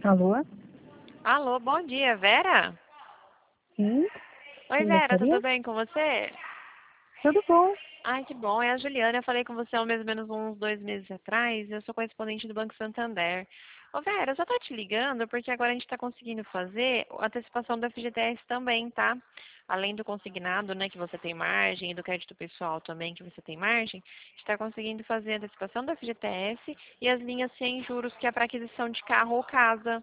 Alô? Alô, bom dia, Vera? Sim? Oi, Quem Vera, gostaria? tudo bem com você? Tudo bom? Ai, que bom, é a Juliana. Eu falei com você há mais ou menos uns 2 meses atrás. Eu sou correspondente do Banco Santander. Ô, Vera, eu só tô te ligando porque agora a gente está conseguindo fazer a antecipação do FGTS também, tá? Além do consignado, né, que você tem margem, e do crédito pessoal também, que você tem margem, a gente está conseguindo fazer a antecipação do FGTS e as linhas sem juros, que é para aquisição de carro ou casa.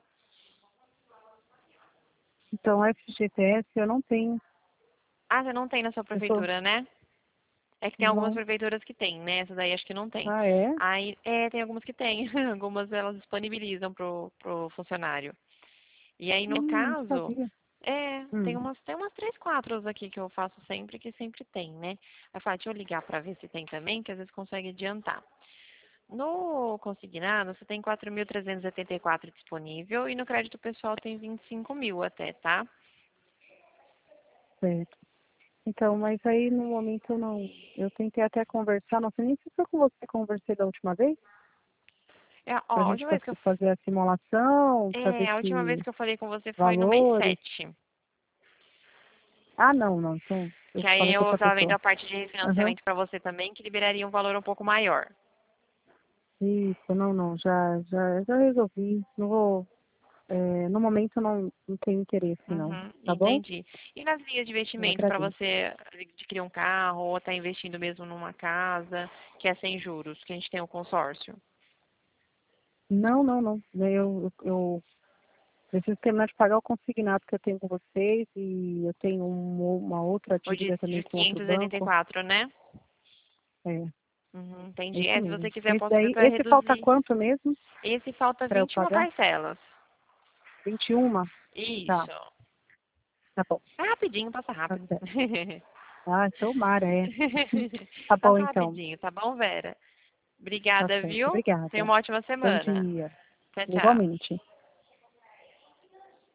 Então, FGTS eu não tenho. Ah, você não tem na sua Eu sou. prefeitura, né? É que tem algumas Não. prefeituras que tem, né? Essa daí acho que não tem. Ah, é? Aí, tem algumas que tem. Algumas elas disponibilizam pro funcionário. E aí, no Não caso, sabia. tem Hum. umas 3, 4 aqui que eu faço sempre, que sempre tem, né? Aí eu falo, deixa eu ligar pra ver se tem também, que às vezes consegue adiantar. No consignado, você tem 4.384 disponível e no crédito pessoal tem 25.000 até, tá? Certo. Então, mas aí no momento eu não. Eu tentei até conversar, não sei nem se foi com você que eu conversei da última vez, Ó, pra a gente última vez que eu, fazer a simulação, pra ver a última vez se que eu falei com você foi no mês valores. 7. Ah, não, não. Então, eu Que aí falei com eu outra estava vendo pessoa. a parte de Aham. refinanciamento para você também, que liberaria um valor um pouco maior. Isso, não, não. Já resolvi. Não vou. No momento não tenho interesse, não. Uhum, Tá bom? entendi. E nas linhas de Eu investimento para agradeço. você adquirir um carro ou estar investindo mesmo numa casa, que é sem juros, que a gente tem o consórcio? Não, não, não. Eu preciso terminar de pagar o consignado que eu tenho com vocês e eu tenho uma outra O dívida também de com outro quinhentos e oitenta e banco. quatro, né? É, Uhum, entendi. esse Se você mesmo. quiser, eu Esse posso ver daí, para esse falta reduzir. quanto mesmo Esse falta para eu 21 pagar? parcelas. 21? Tá, Isso. tá bom. É rapidinho, passa Tá rápido. certo. Ah, tomara, é. Tá bom Passa então. rapidinho, tá bom, Vera? Tá Obrigada, certo. viu? Tenha Obrigada. uma ótima Bom semana. dia. Tchau, tchau. Igualmente.